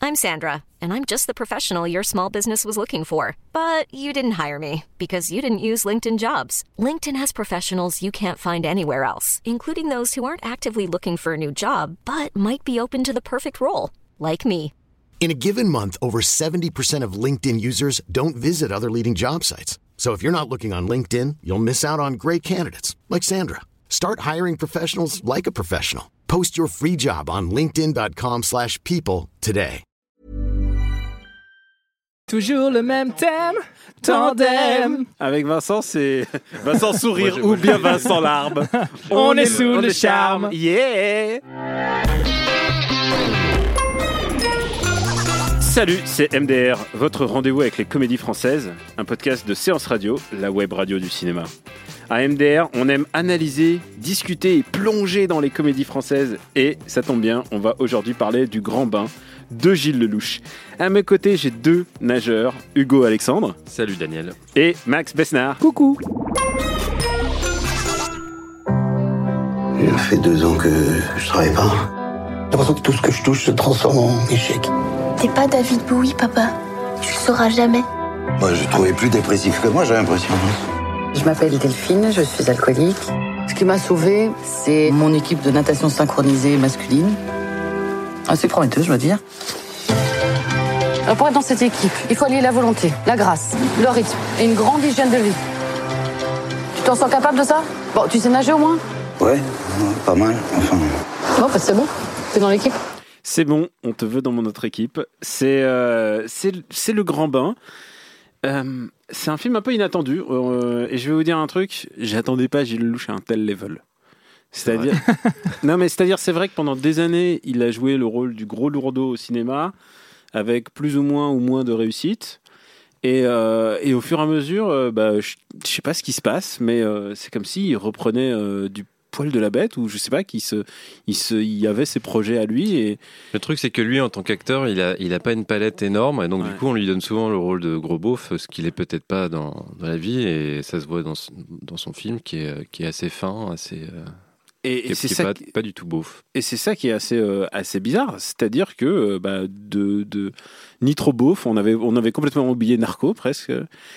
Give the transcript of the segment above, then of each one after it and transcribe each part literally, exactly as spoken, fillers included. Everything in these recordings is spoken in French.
I'm Sandra, and I'm just the professional your small business was looking for. But you didn't hire me because you didn't use LinkedIn Jobs. LinkedIn has professionals you can't find anywhere else, including those who aren't actively looking for a new job, but might be open to the perfect role, like me. In a given month, over seventy percent of LinkedIn users don't visit other leading job sites. So if you're not looking on LinkedIn, you'll miss out on great candidates like Sandra. Start hiring professionals like a professional. Post your free job on linkedin dot com slash people today. Toujours le même thème, tandem. Avec Vincent, c'est Vincent Sourire Moi, ou bien Vincent Larme. On, on est, est sous on le charme. charme. Yeah. Salut, c'est M D R, votre rendez-vous avec les comédies françaises, un podcast de Séance Radio, la web radio du cinéma. À M D R, on aime analyser, discuter et plonger dans les comédies françaises. Et ça tombe bien, on va aujourd'hui parler du Grand Bain de Gilles Lellouche. À mes côtés, j'ai deux nageurs, Hugo Alexandre. Salut Daniel. Et Max Besnard. Coucou. Ça fait deux ans que je travaille pas. J'ai l'impression que tout ce que je touche se transforme en échec. T'es pas David Bowie, papa. Tu le sauras jamais. Moi, je trouvais plus dépressif que moi, j'ai l'impression. Je m'appelle Delphine, je suis alcoolique. Ce qui m'a sauvée, c'est mon équipe de natation synchronisée masculine. Assez prometteuse, je dois dire. Alors pour être dans cette équipe, il faut allier la volonté, la grâce, le rythme et une grande hygiène de vie. Tu t'en sens capable de ça ? Bon, tu sais nager au moins ? Ouais, pas mal, enfin... Bon, bah c'est bon, t'es dans l'équipe. C'est bon, on te veut dans notre équipe. C'est, euh, c'est, c'est le Grand Bain. Euh, c'est un film un peu inattendu. Euh, et je vais vous dire un truc, j'attendais pas Gilles Lellouche à un tel level. C'est-à-dire... non, mais c'est-à-dire, c'est vrai que pendant des années, il a joué le rôle du gros lourdeau au cinéma, avec plus ou moins ou moins de réussite. Et, euh, et au fur et à mesure, euh, bah, je, je sais pas ce qui se passe, mais euh, c'est comme s'il reprenait euh, du poil de la bête, ou je sais pas, qu'il se, il se, il avait ses projets à lui. Et... Le truc, c'est que lui, en tant qu'acteur, il a, il a pas une palette énorme, et donc ouais. Du coup, on lui donne souvent le rôle de gros beauf, ce qu'il est peut-être pas dans, dans la vie, et ça se voit dans, dans son film, qui est, qui est assez fin, assez... Euh... Et, qui, et c'est qui ça pas, qui... pas du tout beauf. Et c'est ça qui est assez, euh, assez bizarre, c'est-à-dire que euh, bah, de, de ni trop beauf, on avait, on avait complètement oublié Narco presque.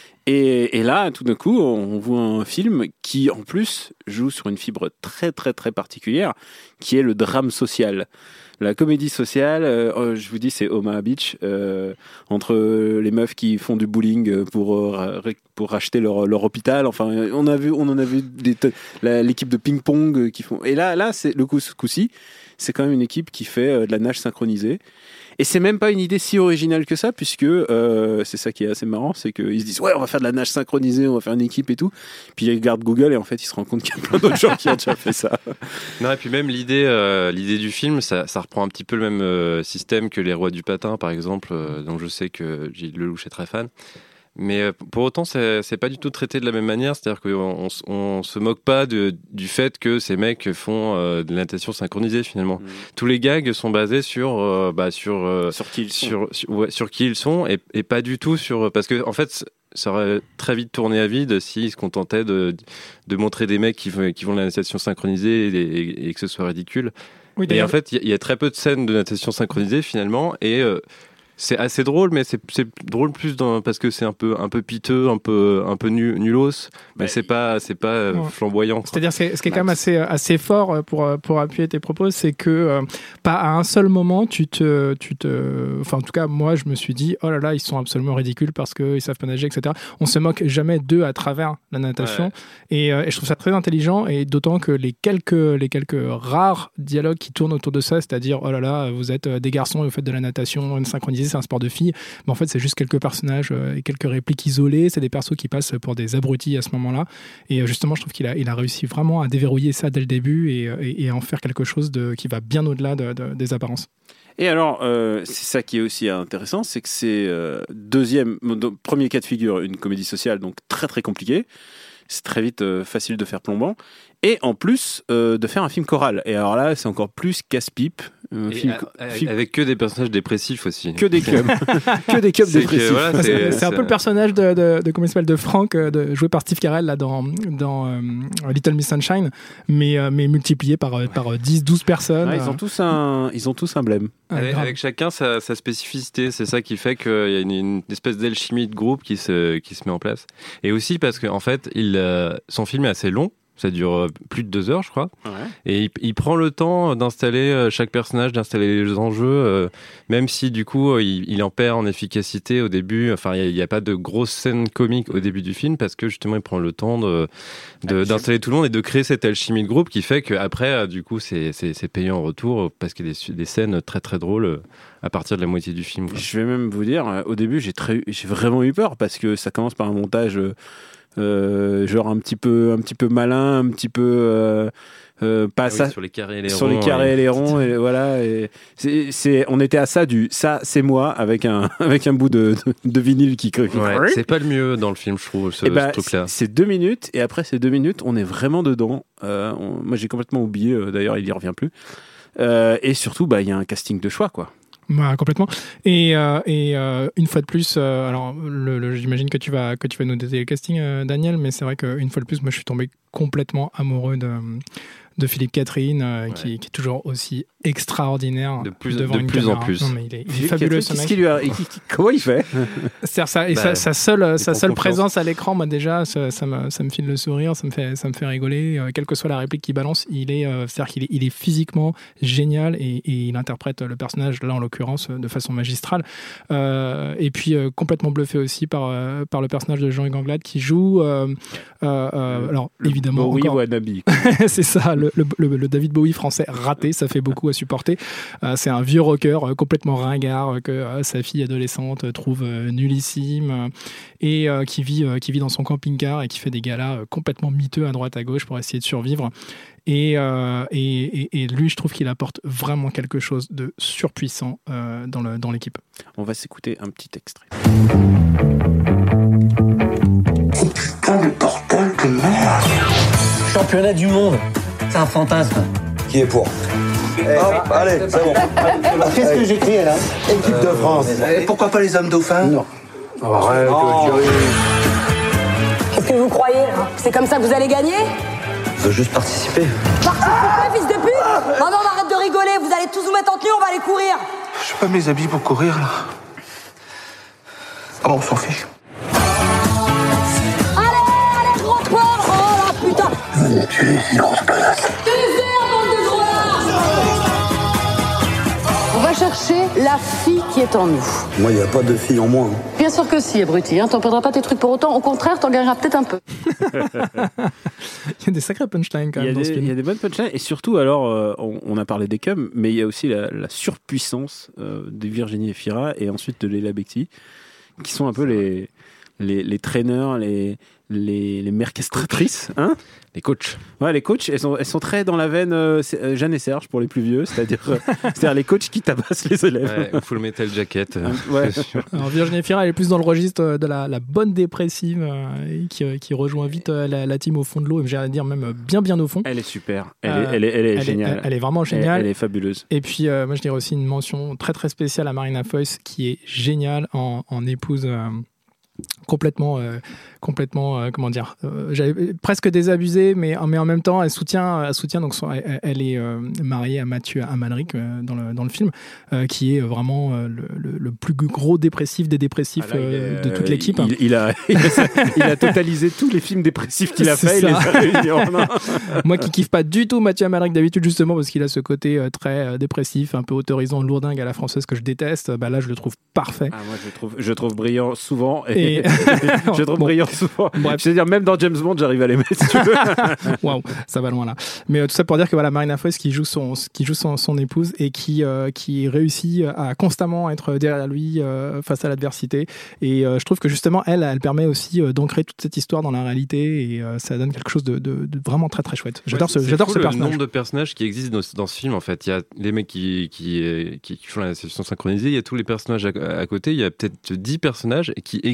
Et, et là, tout d'un coup, on voit un film qui, en plus, joue sur une fibre très, très, très particulière, qui est le drame social. La comédie sociale, euh, je vous dis, c'est Omaha Beach, euh, entre les meufs qui font du bowling pour, euh, pour racheter leur, leur hôpital. Enfin, on, a vu, on en a vu des, la, l'équipe de ping-pong qui font... Et là, là c'est, le coup, ce coup-ci, c'est quand même une équipe qui fait euh, de la nage synchronisée. Et c'est même pas une idée si originale que ça, puisque euh, c'est ça qui est assez marrant, c'est qu'ils se disent ouais, on va faire de la nage synchronisée, on va faire une équipe et tout. Puis ils regardent Google et en fait ils se rendent compte qu'il y a plein d'autres gens qui ont déjà fait ça. Non, et puis même l'idée, euh, l'idée du film, ça, ça reprend un petit peu le même euh, système que Les Rois du Patin, par exemple, euh, dont je sais que Gilles Lellouche est très fan. Mais euh, pour autant, c'est, c'est pas du tout traité de la même manière. C'est-à-dire qu'on on, on se moque pas de, du fait que ces mecs font euh, de la natation synchronisée, finalement. Mmh. Tous les gags sont basés sur, euh, bah, sur, euh, sur qui ils sur, sont, sur, ouais, sur qui ils sont et, et pas du tout sur... Parce que, en fait, ça aurait très vite tourné à vide s'ils se contentaient de, de montrer des mecs qui, qui vont de la natation synchronisée et, et, et que ce soit ridicule. Oui, et en fait, il y, y a très peu de scènes de natation synchronisée, finalement, et... Euh, c'est assez drôle, mais c'est, c'est drôle plus dans, parce que c'est un peu, un peu piteux, un peu, un peu nu, nulos, mais bah, c'est pas, c'est pas euh, ouais. flamboyant. Quoi. C'est-à-dire, c'est, ce qui est quand même assez, assez fort pour, pour appuyer tes propos, c'est que euh, pas à un seul moment, tu te, tu te, enfin, en tout cas, moi, je me suis dit, oh là là, ils sont absolument ridicules parce qu'ils savent pas nager, et cetera. On se moque jamais d'eux à travers la natation, ouais. et, euh, et je trouve ça très intelligent, et d'autant que les quelques, les quelques rares dialogues qui tournent autour de ça, c'est-à-dire, oh là là, vous êtes des garçons et vous faites de la natation synchronisée, c'est un sport de filles, mais en fait c'est juste quelques personnages euh, et quelques répliques isolées, c'est des persos qui passent pour des abrutis à ce moment-là, et euh, justement je trouve qu'il a, il a réussi vraiment à déverrouiller ça dès le début et, et, et en faire quelque chose de, qui va bien au-delà de, de, des apparences. Et alors, euh, c'est ça qui est aussi intéressant, c'est que c'est euh, deuxième, premier cas de figure, une comédie sociale, donc très très compliquée, c'est très vite euh, facile de faire plombant. et en plus euh, de faire un film choral. Et alors là, c'est encore plus casse-pipe. Un film, à, film... Avec que des personnages dépressifs aussi. Que des cubs. que des cubs dépressifs. Que, voilà, c'est, c'est, c'est un peu le personnage de, de, de, comment il s'appelle, de Frank, de, joué par Steve Carell là, dans, dans euh, Little Miss Sunshine, mais, euh, mais multiplié par, ouais. par dix douze personnes. Ouais, ils, ont tous un, ils ont tous un blême. Avec, avec chacun sa, sa spécificité. C'est ça qui fait qu'il y a une, une espèce d'alchimie de groupe qui se, qui se met en place. Et aussi parce qu'en en fait, il, euh, son film est assez long. Ça dure plus de deux heures, je crois. Ouais. Et il, il prend le temps d'installer chaque personnage, d'installer les enjeux, euh, même si du coup il, il en perd en efficacité au début. Enfin, il n'y a, a pas de grosses scènes comiques au début du film parce que justement il prend le temps de, de, d'installer tout le monde et de créer cette alchimie de groupe qui fait qu'après, du coup, c'est, c'est, c'est payant en retour parce qu'il y a des, des scènes très très drôles à partir de la moitié du film, quoi. Je vais même vous dire, au début, j'ai, très, j'ai vraiment eu peur parce que ça commence par un montage. Euh, genre un petit peu un petit peu malin, un petit peu euh, euh, pas ah oui, ça sur les carrés et les sur ronds, les carrés ouais. et les ronds et voilà et c'est, c'est on était à ça du ça c'est moi avec un avec un bout de de, de vinyle qui crie. Ouais, c'est pas le mieux dans le film, je trouve, ce, bah, ce truc là. C'est, c'est deux minutes et après ces deux minutes on est vraiment dedans. Euh, on, moi j'ai complètement oublié, euh, d'ailleurs il y revient plus, euh, et surtout bah il y a un casting de choix, quoi. Bah, complètement. Et, euh, et euh, une fois de plus, euh, alors le, le, j'imagine que tu vas que tu vas nous détailler le casting, euh, Daniel, mais c'est vrai qu'une fois de plus, moi je suis tombé complètement amoureux de de Philippe Catherine, euh, ouais. qui, qui est toujours aussi extraordinaire de plus, devant de une plus caméra. en plus. Non, mais il est, il est fabuleux, ce mec. Lui a, comment il fait? C'est-à-dire ça, et bah, sa, sa seule, sa seule présence à l'écran, moi déjà, ça, ça, me, ça me file le sourire, ça me fait, ça me fait rigoler. Euh, quelle que soit la réplique qu'il balance, il est, euh, c'est-à-dire qu'il est, il est physiquement génial et, et il interprète le personnage, là en l'occurrence, de façon magistrale. Euh, et puis euh, complètement bluffé aussi par, euh, par le personnage de Jean-Hugues Anglade qui joue. Euh, euh, euh, alors le évidemment, Bowie encore... wannabe. C'est ça, le, le, le, le David Bowie français raté, ça fait beaucoup à supporter. Euh, c'est un vieux rocker euh, complètement ringard euh, que euh, sa fille adolescente euh, trouve euh, nullissime euh, et euh, qui, vit, euh, qui vit dans son camping-car et qui fait des galas euh, complètement miteux à droite à gauche pour essayer de survivre. Et, euh, et, et, et lui, je trouve qu'il apporte vraiment quelque chose de surpuissant euh, dans, le, dans l'équipe. On va s'écouter un petit extrait. Oh putain de bordel de merde! Championnat du monde, c'est un fantasme. Qui est pour? Eh, hop, allez, c'est bon. Qu'est-ce que j'écris là? Équipe de France. Et pourquoi pas les hommes dauphins? Non. Arrête, oh. Qu'est-ce que vous croyez hein? C'est comme ça que vous allez gagner? Je veux juste participer. Participer, ah fils de pute! Non, non, on arrête de rigoler, vous allez tous vous mettre en tenue, on va aller courir. Je pas mes habits pour courir là. Ah bon, on s'en fiche. Allez, allez, gros sport! Oh la putain! Venez tuer ces grosses connasses. On va chercher la fille qui est en nous. Moi, il n'y a pas de fille en moi. Hein. Bien sûr que si, abruti. Hein. T'en perdras pas tes trucs pour autant. Au contraire, t'en gagneras peut-être un peu. Il y a des sacrés punchlines quand même dans des, ce film. Il y a des bonnes punchlines. Et surtout, alors, euh, on, on a parlé des cums, mais il y a aussi la, la surpuissance euh, de Virginie Efira et ensuite de Leila Bekti, qui sont un peu les, les, les traîneurs, les... Les, les mercastratrices, hein, les coachs. Ouais, les coachs, elles sont, elles sont très dans la veine euh, Jeanne et Serge pour les plus vieux, c'est-à-dire, euh, c'est-à-dire les coachs qui tabassent les élèves. Ouais, full metal jacket. Euh, ouais. Alors Virginie Efira, elle est plus dans le registre de la, la bonne dépressive euh, qui, qui rejoint vite euh, la, la team au fond de l'eau, et j'allais dire même bien bien au fond. Elle est super, elle, euh, est, elle, est, elle est elle géniale. Est, elle, elle est vraiment géniale. Elle, elle est fabuleuse. Et puis, euh, moi je dirais aussi une mention très très spéciale à Marina Foïs qui est géniale en, en épouse... Euh, complètement euh, complètement euh, comment dire euh, j'avais presque désabusé mais mais en même temps elle soutient elle soutient donc son, elle, elle est euh, mariée à Mathieu Amalric euh, dans le dans le film euh, qui est vraiment euh, le, le, le plus gros dépressif des dépressifs ah là, euh, est, de toute l'équipe. Il, il a il a, il a totalisé tous les films dépressifs qu'il a fait, il les a réunis en un. Moi qui kiffe pas du tout Mathieu Amalric d'habitude justement parce qu'il a ce côté euh, très euh, dépressif, un peu autorisant, lourdingue à la française que je déteste, bah là je le trouve parfait. Ah, moi je trouve je trouve brillant souvent et, et... je trouve bon. brillant souvent. Bref. Je veux dire, même dans James Bond, j'arrive à l'aimer, si tu veux. Waouh, ça va loin là. Mais euh, tout ça pour dire que voilà, Marina Foïs qui joue son, qui joue son, son épouse et qui, euh, qui réussit à constamment être derrière lui euh, face à l'adversité. Et euh, je trouve que justement, elle, elle permet aussi euh, d'ancrer toute cette histoire dans la réalité et euh, ça donne quelque chose de, de, de vraiment très très chouette. J'adore ouais, ce, j'adore ce personnage. Le nombre de personnages qui existent dans, dans ce film, en fait. Il y a les mecs qui, qui, qui, qui font la session synchronisée, il y a tous les personnages à, à côté, il y a peut-être dix personnages qui existent, quoi,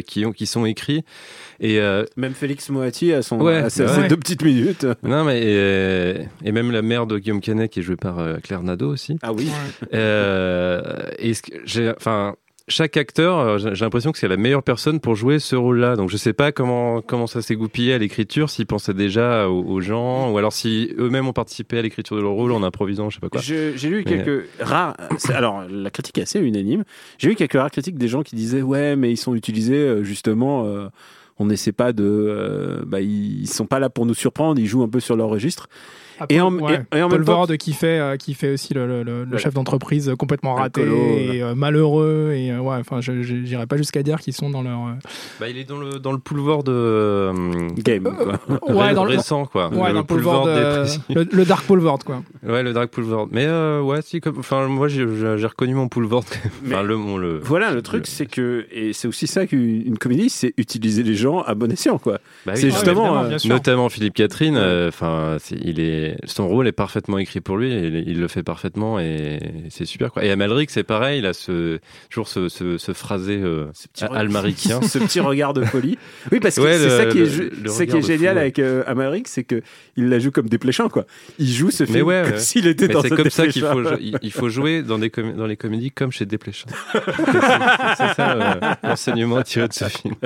qui ont qui sont écrits. Et euh, même Félix Moati a son ouais, a ses, ouais. ses deux petites minutes. Non mais et, et même la mère de Guillaume Canet qui est jouée par euh, Claire Nadeau aussi. Ah oui. Ouais. Euh, et ce que j'ai, enfin. Chaque acteur, j'ai l'impression que c'est la meilleure personne pour jouer ce rôle-là. Donc je sais pas comment comment ça s'est goupillé à l'écriture, s'ils pensaient déjà aux, aux gens, ou alors si eux-mêmes ont participé à l'écriture de leur rôle en improvisant, je sais pas quoi. Je, j'ai lu mais... quelques rares. Alors la critique est assez unanime. J'ai lu quelques rares critiques des gens qui disaient ouais, mais ils sont utilisés justement. Euh, on n'essaie pas de. Euh, bah ils sont pas là pour nous surprendre. Ils jouent un peu sur leur registre. Ah, et, Paul, en, ouais. et, et en Paul même temps, Vord qui fait euh, qui fait aussi le, le, le voilà. chef d'entreprise complètement raté Alcoolo, et euh, malheureux et euh, ouais enfin je, je j'irais pas jusqu'à dire qu'ils sont dans leur euh... bah il est dans le dans le boulevard de euh, game quoi. Euh, ouais, dans récent le, quoi ouais le, dans le boulevard de, le, le dark boulevard quoi. Ouais, le dark boulevard. Mais euh, ouais si comme enfin moi j'ai, j'ai reconnu mon boulevard. Enfin le mon le voilà le truc le... c'est que et c'est aussi ça qu'une comédie, c'est utiliser les gens à bon escient quoi. Bah, c'est oui, justement euh, notamment Philippe Catherine enfin euh, il est son rôle est parfaitement écrit pour lui, il, il le fait parfaitement et c'est super quoi. Et Amalric c'est pareil, il a ce toujours ce, ce, ce phrasé euh, almaricien, ce petit regard de folie. Oui parce que ouais, c'est le, ça qui est, le, le c'est qui est génial fou, avec euh, Amalric, c'est que il la joue comme Desplechin quoi. Il joue ce film ouais, comme ouais. s'il était mais dans c'est ce comme ça Desplechin. qu'il faut il, il faut jouer dans des com- dans les comédies comme chez Desplechin. c'est, c'est, c'est ça euh, l'enseignement tiré de ce film.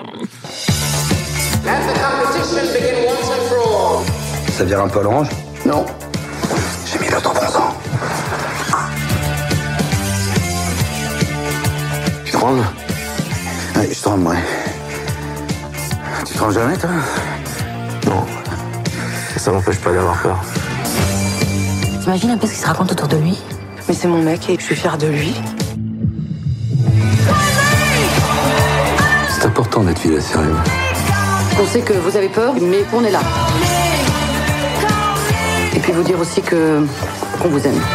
Ça vire un peu l'orange ? Non. J'ai mis l'autre bon sang. Tu trembles ? Oui, je tremble, ouais. Tu trembles jamais, toi ? Non. Ça m'empêche pas d'avoir peur. T'imagines un peu ce qu'il se raconte autour de lui ? Mais c'est mon mec et je suis fière de lui. C'est important d'être fidèle à ses rêves. On sait que vous avez peur, mais qu'on est là. Et puis vous dire aussi que qu'on vous aime.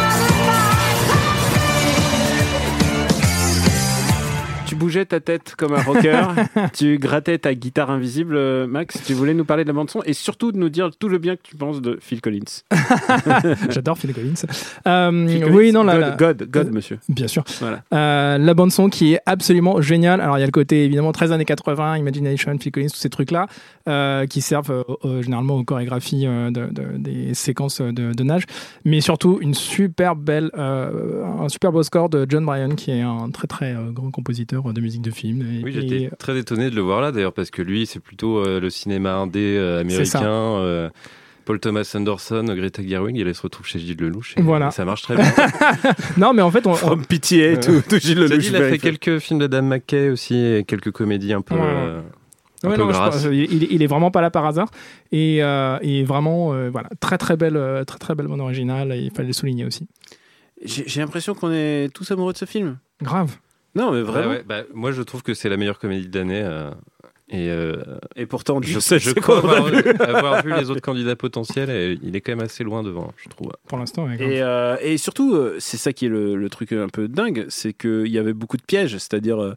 Tu bougeais ta tête comme un rocker, tu grattais ta guitare invisible, Max. Tu voulais nous parler de la bande son et surtout de nous dire tout le bien que tu penses de Phil Collins. J'adore Phil Collins. Euh, Phil Collins oui, non, God, la, la... God, God, monsieur. Bien sûr. Voilà. Euh, la bande son qui est absolument géniale. Alors il y a le côté évidemment treize années quatre-vingts, Imagination, Phil Collins, tous ces trucs-là euh, qui servent euh, euh, généralement aux chorégraphies euh, de, de, des séquences de, de nage, mais surtout une super belle, euh, un super beau score de John Bryan qui est un très très euh, grand compositeur de musique de film. Et, oui, j'étais et... très étonné de le voir là d'ailleurs parce que lui c'est plutôt euh, le cinéma indé euh, américain. Euh, Paul Thomas Anderson, Greta Gerwig, il se retrouve chez Gilles Lelouch et voilà. ça marche très bien. Non mais en fait on, From Pitié, euh, tout, tout Gilles Lelouch. Il a fait quelques films d'Adam McKay aussi et quelques comédies un peu. Ouais. Euh, un ouais, peu non, grasses. Je, il, il est vraiment pas là par hasard et, euh, et vraiment euh, voilà très très belle euh, très très belle bande originale et il fallait le souligner aussi. J'ai, j'ai l'impression qu'on est tous amoureux de ce film. Grave. Non mais vraiment. Ouais, ouais, bah, moi je trouve que c'est la meilleure comédie de l'année. Euh... Et, euh, et pourtant, je, sais, je crois avoir, avoir vu les autres candidats potentiels et il est quand même assez loin devant, je trouve. Pour l'instant, ouais, et, euh, et surtout, c'est ça qui est le, le truc un peu dingue, c'est qu'il y avait beaucoup de pièges, c'est-à-dire...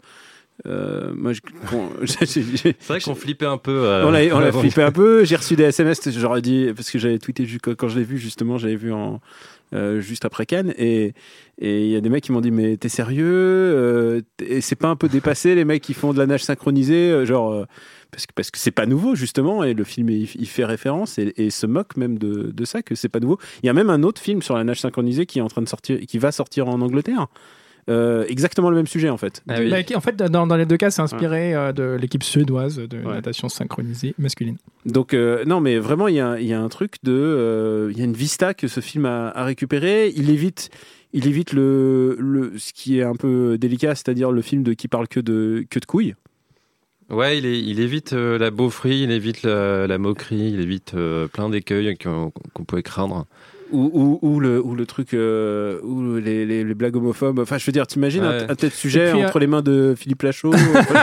Euh, moi, je, bon, j'ai, j'ai, c'est vrai qu'on flippait un peu. Euh, on l'a, on l'a flippé un peu. J'ai reçu des S M S, j'aurais dit, parce que j'avais tweeté quand je l'ai vu, justement, j'avais vu en... Euh, juste après Cannes et et il y a des mecs qui m'ont dit mais t'es sérieux euh, et c'est pas un peu dépassé les mecs qui font de la nage synchronisée euh, genre euh, parce que parce que c'est pas nouveau justement et le film il, il fait référence et, et se moque même de de ça que c'est pas nouveau. Il y a même un autre film sur la nage synchronisée qui est en train de sortir qui va sortir en Angleterre. Euh, exactement le même sujet en fait. Ah oui. Bah, en fait, dans, dans les deux cas, c'est inspiré euh, de l'équipe suédoise de ouais. natation synchronisée masculine. Donc euh, non, mais vraiment, il y a, y a un truc de, euh, il y a une vista que ce film a, a récupéré. Il évite, il évite le, le, ce qui est un peu délicat, c'est-à-dire le film de qui parle que de que de couilles. Ouais, il, est, il évite euh, la beaufrie, il évite la, la moquerie, il évite euh, plein d'écueils qu'on, qu'on pouvait craindre. Ou, ou, ou, le, ou le truc, euh, ou les, les, les blagues homophobes. Enfin, je veux dire, t'imagines ouais. un, un tel sujet puis, entre euh... les mains de Philippe Lachaud.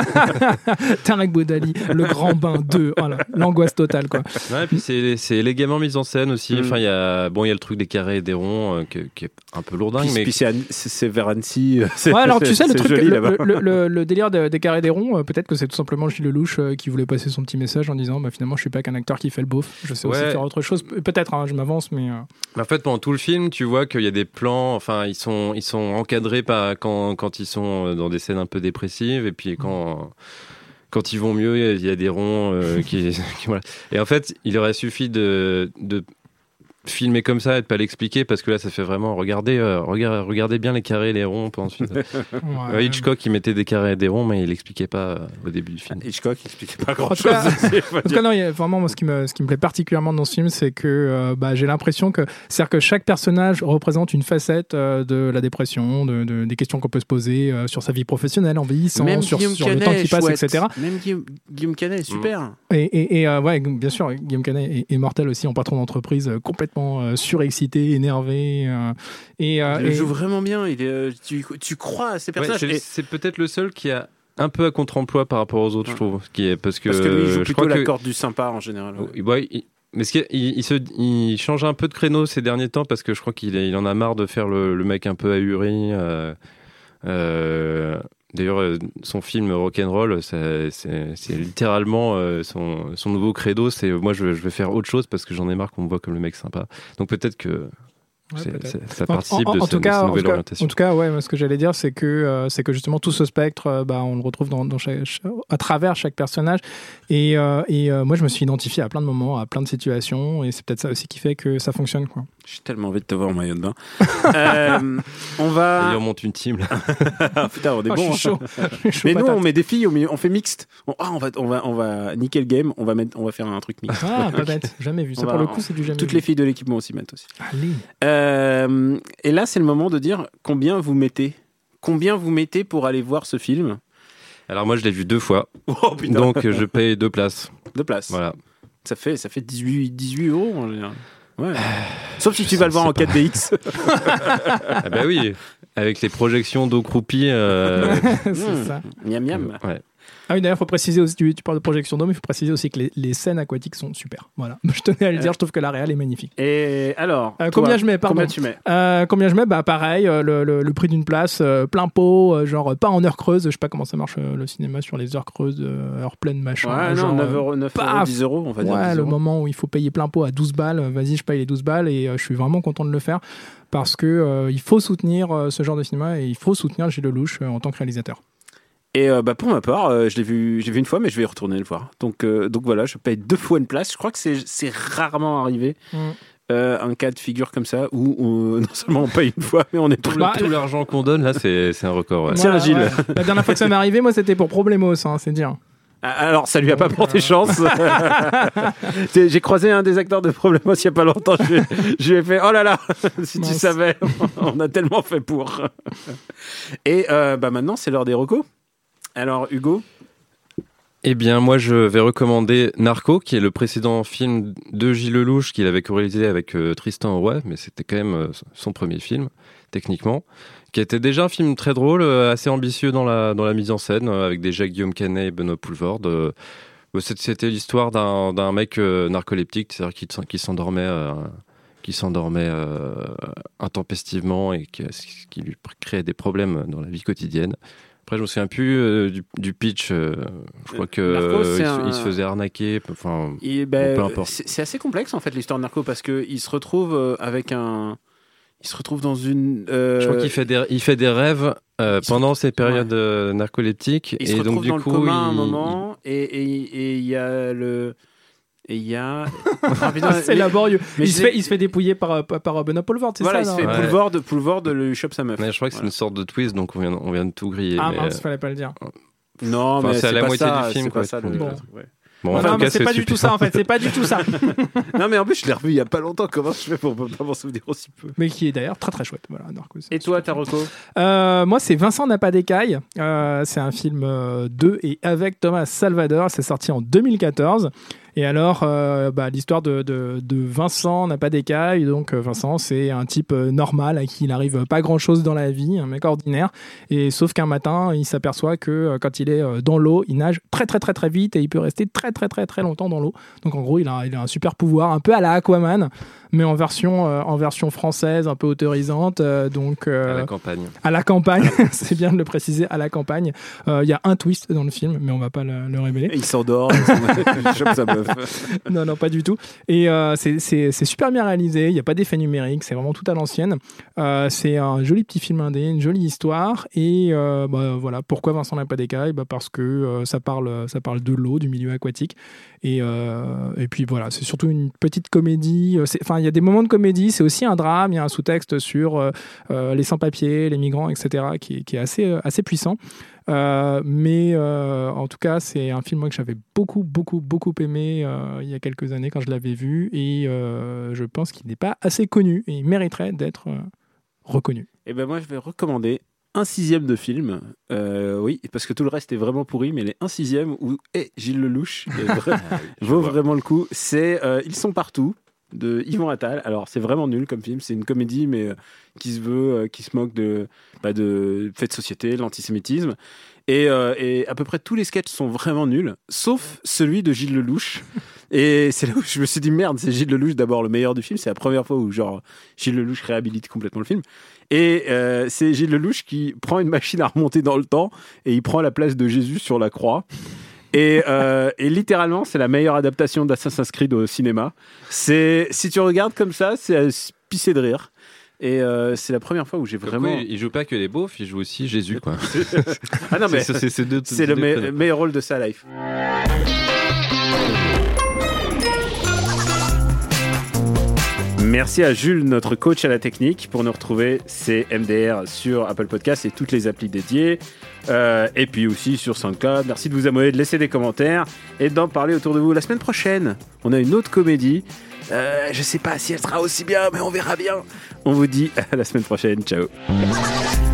Tarek Boudali, le grand bain deux. Voilà, l'angoisse totale, quoi. Ouais, et puis c'est, c'est élégamment mis en scène aussi. Mm. Enfin, il y a, bon, il y a le truc des carrés et des ronds euh, qui, qui est un peu lourdingue, puis, mais puis c'est, c'est vers Annecy. C'est, ouais, alors tu sais le truc, joli, le, le, le, le délire de, des carrés et des ronds, euh, peut-être que c'est tout simplement Gilles Lelouch euh, qui voulait passer son petit message en disant, bah finalement, je suis pas qu'un acteur qui fait le beauf. Je sais ouais. aussi faire autre chose. Peut-être, hein, je m'avance, mais. Euh... En fait, pendant tout le film, tu vois qu'il y a des plans, enfin, ils sont, ils sont encadrés par, quand, quand ils sont dans des scènes un peu dépressives, et puis quand, quand ils vont mieux, il y a des ronds euh, qui, qui voilà. Et en fait, il aurait suffi de, de filmer comme ça et de pas l'expliquer parce que là, ça fait vraiment regardez, euh, regardez, regardez bien les carrés et les ronds. Ensuite, ouais. euh, Hitchcock, il mettait des carrés et des ronds, mais il l'expliquait pas euh, au début du film. Hitchcock, il expliquait pas grand En tout chose. cas, en tout cas, non, il y a vraiment, moi, ce qui me, ce qui me plaît particulièrement dans ce film, c'est que euh, bah, j'ai l'impression que, c'est-à-dire que chaque personnage représente une facette euh, de la dépression, de, de, des questions qu'on peut se poser euh, sur sa vie professionnelle en vieillissant, Même sur, Guillaume sur Canet le temps qui passe, chouette. et cetera. Même Guillaume, Guillaume Canet est super. Mmh. Et, et, et euh, ouais, bien sûr, Guillaume Canet est, est mortel aussi en patron d'entreprise, euh, complètement euh, surexcité, énervé. Euh, et, euh, Il le et... joue vraiment bien. Il est, euh, tu, tu crois à ces personnages. Ouais, c'est, et... c'est peut-être le seul qui a un peu à contre-emploi par rapport aux autres, Ouais. je trouve. Qui est, parce que, Parce que lui, il joue je plutôt crois la que... corde du sympa en général. Ouais. Ouais, il... Mais ce qui est, il, il, se, il change un peu de créneau ces derniers temps parce que je crois qu'il est, il en a marre de faire le, le mec un peu ahuri. Euh, euh, d'ailleurs, son film Rock'n'Roll, c'est, c'est, c'est littéralement euh, son, son nouveau credo. C'est moi, je, je vais faire autre chose parce que j'en ai marre qu'on me voit comme le mec sympa. Donc peut-être que Ouais, c'est, peut-être. c'est, ça participe en, en, de, en ce, tout cas, de cette en nouvelle tout cas, orientation. En tout cas, ouais, moi, ce que j'allais dire, c'est que, euh, c'est que justement tout ce spectre, euh, bah, on le retrouve dans, dans chaque, chaque, à travers chaque personnage. Et, euh, et euh, moi, je me suis identifié à plein de moments, à plein de situations. Et c'est peut-être ça aussi qui fait que ça fonctionne, quoi. J'ai tellement envie de te voir en maillot de bain. euh, on va. D'ailleurs, on monte une team là. Ah, putain, on est Oh, bon. je suis chaud. Je suis chaud Mais nous, patate. on met des filles, au milieu, on fait mixte. On, ah, on va, on va, on va niquer le game. On va mettre, on va faire un truc mixte. Ah, pas bête. Jamais vu. Ça, On pour va- le coup, c'est du jamais Toutes vu. les filles de l'équipe vont aussi mettre aussi. Allez. Euh, et là, c'est le moment de dire combien vous mettez. Combien vous mettez pour aller voir ce film? Alors moi, je l'ai vu deux fois, Oh putain. donc je paye deux places. Deux places. Voilà. Ça fait, ça fait dix-huit, dix-huit euros en général. Ouais. Sauf si tu vas le voir en quatre D X. Ah bah oui, avec les projections d'eau croupie. Euh... c'est Mmh. ça. Miam miam. ouais. Ah oui, d'ailleurs, il faut préciser aussi, tu, tu parles de projection d'eau, mais il faut préciser aussi que les, les scènes aquatiques sont super. Voilà. Je tenais à le dire, je trouve que la réal est magnifique. Et alors Euh, toi, combien je mets, pardon Combien tu mets? Euh, combien je mets? Bah pareil, euh, le, le, le prix d'une place, euh, plein pot, euh, genre euh, pas en heure creuse. Je sais pas comment ça marche euh, le cinéma sur les heures creuses, euh, heures pleines, machin. Ouais, genre, non, neuf euh, euros, neuf euros, paf. dix euros, on va dire. Ouais, dix le euros. moment où il faut payer plein pot à douze balles, euh, vas-y, je paye les douze balles et euh, je suis vraiment content de le faire parce que euh, il faut soutenir euh, ce genre de cinéma et il faut soutenir Gilles Lelouch euh, en tant que réalisateur. Et euh, bah, pour ma part, euh, je l'ai vu, j'ai vu une fois, mais je vais y retourner le voir. Donc, euh, donc voilà, je paye deux fois une place. Je crois que c'est, c'est rarement arrivé. Mm. Euh, un cas de figure comme ça où on- non seulement on paye une fois, mais on est tout Tout, le Bah, tout l'argent qu'on donne là, c'est, c'est un record. Ouais. Tiens, Gilles. ouais. La dernière fois que ça m'est arrivé, moi, c'était pour Problemos, hein, c'est dire. Ah, alors, ça lui a pas Donc, porté euh, chance. C'est- J'ai croisé un des acteurs de Problemos il y a pas longtemps. Je, lui ai- je lui ai fait, oh là là, si tu Mince. savais, on a tellement fait pour. Et euh, bah maintenant, c'est l'heure des recos. Alors, Hugo, Eh bien, moi, je vais recommander Narco, qui est le précédent film de Gilles Lelouch qu'il avait co-réalisé avec euh, Tristan Roy, mais c'était quand même euh, son premier film, techniquement, qui était déjà un film très drôle, euh, assez ambitieux dans la, dans la mise en scène, euh, avec déjà Guillaume Canet et Benoît Poelvoorde. Euh, c'était, c'était l'histoire d'un, d'un mec euh, narcoleptique, c'est-à-dire qui, qui s'endormait, euh, qui s'endormait euh, intempestivement et qui, qui lui créait des problèmes dans la vie quotidienne. Après, je me souviens plus euh, du, du pitch. euh, je crois que Narcos, euh, c'est il, se, un- il se faisait arnaquer. Enfin, il- ben, Bon, peu importe. c'est, c'est assez complexe en fait l'histoire de Narco parce que il se retrouve euh, avec un, il se retrouve dans une. euh, je crois qu'il fait des, il fait des rêves euh, il se pendant ces périodes euh, narcoleptiques. Il se et retrouve donc, du dans coup, le coma à un il- moment et et et il y a le et il y a. Ah, putain, c'est mais- laborieux. mais Il je se, l'ai- fait, il se fait dépouiller par, par, par Benoît Poelvoorde, c'est Voilà, ça il se non fait Ouais. Poelvoorde, Poelvoorde lui chope sa meuf. Ouais, je crois que c'est Voilà. une sorte de twist, donc on vient, on vient de tout griller. Ah mais, mince, euh, fallait pas le dire. Non, Enfin, mais c'est c'est, à la pas moitié ça, du film, c'est quoi. pas ça, le- Bon. le truc, ouais. bon, en non, tout mais cas, c'est pas du tout super. ça en fait, c'est pas du tout ça. Non, mais en plus, je l'ai revu il y a pas longtemps. Comment je fais pour pas m'en souvenir aussi peu? Mais qui est d'ailleurs très très chouette. Voilà, Narcos. Et toi, ta reco? Euh, moi, c'est Vincent n'a pas d'écailles. Euh, c'est un film euh, de et avec Thomas Salvador. C'est sorti en deux mille quatorze. Et alors, euh, bah, l'histoire de, de, de Vincent n'a pas d'écailles. Donc, euh, Vincent, c'est un type euh, normal à qui il n'arrive pas grand-chose dans la vie, un mec ordinaire. Et sauf qu'un matin, il s'aperçoit que euh, quand il est euh, dans l'eau, il nage très très très très vite et il peut rester très très très très longtemps dans l'eau. Donc, en gros, il a, il a un super pouvoir, un peu à la Aquaman, mais en version, euh, en version française, un peu autorisante. Euh, donc, euh, À la campagne. à la campagne, c'est bien de le préciser, à la campagne. Il euh, y a un twist dans le film, mais on va pas le, le révéler. Il s'endort, il chope sa meuf. meuf. Non, non, pas du tout. Et euh, c'est, c'est, c'est super bien réalisé. Il n'y a pas d'effet numérique. C'est vraiment tout à l'ancienne. Euh, c'est un joli petit film indé, une jolie histoire. Et euh, bah, voilà, pourquoi Vincent n'a pas d'écaille bah, parce que euh, ça parle, ça parle de l'eau, du milieu aquatique. Et, euh, et puis voilà, c'est surtout une petite comédie. Enfin, il y a des moments de comédie. C'est aussi un drame. Il y a un sous-texte sur euh, euh, les sans-papiers, les migrants, et cetera, qui, qui est assez, assez puissant. Euh, mais euh, en tout cas, c'est un film moi, que j'avais beaucoup, beaucoup, beaucoup aimé euh, il y a quelques années quand je l'avais vu. Et euh, je pense qu'il n'est pas assez connu. Et il mériterait d'être euh, reconnu. Et ben moi, je vais recommander un sixième de film. Euh, oui, parce que tout le reste est vraiment pourri, mais les un sixième où hey, Gilles Lelouch vrai, vaut vraiment le coup. C'est euh, Ils sont partout de Yvan Attal. Alors c'est vraiment nul comme film, c'est une comédie mais euh, qui se veut, euh, qui se moque de, bah, de faits de société, l'antisémitisme. Et, euh, et à peu près tous les sketchs sont vraiment nuls, sauf celui de Gilles Lelouch. Et c'est là où je me suis dit merde, c'est Gilles Lelouch d'abord le meilleur du film. C'est la première fois où genre Gilles Lelouch réhabilite complètement le film. Et euh, c'est Gilles Lelouch qui prend une machine à remonter dans le temps et il prend la place de Jésus sur la croix. Et, euh, et littéralement, c'est la meilleure adaptation d'Assassin's Creed au cinéma. C'est, si tu regardes comme ça, c'est à pisser de rire. Et euh, c'est la première fois où j'ai vraiment. Coup, il joue pas que les beaufs, il joue aussi Jésus, quoi. Ah non, mais c'est, c'est, c'est, deux, c'est le deux me- meilleur rôle de sa life. Merci à Jules, notre coach à la technique. Pour nous retrouver, c'est M D R sur Apple Podcasts et toutes les applis dédiées. Euh, et puis aussi sur SoundCloud. Merci de vous abonner, de laisser des commentaires et d'en parler autour de vous. La semaine prochaine, on a une autre comédie. Euh, je sais pas si elle sera aussi bien, mais on verra bien. On vous dit à la semaine prochaine. Ciao.